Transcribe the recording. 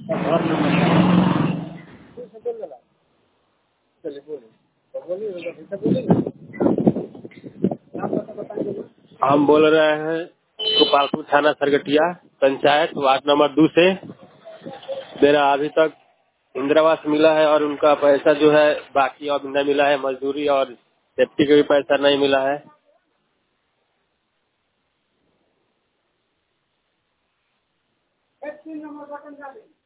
घर नंबर चलिए बोलिए। हम बोल रहे हैं गोपालपुर थाना सरगटिया पंचायत वार्ड नंबर 2 से। मेरा अभी तक इंदिरावास मिला है और उनका पैसा जो है बाकी अब नहीं मिला है। मजदूरी और सेफ्टी का भी पैसा नहीं मिला है।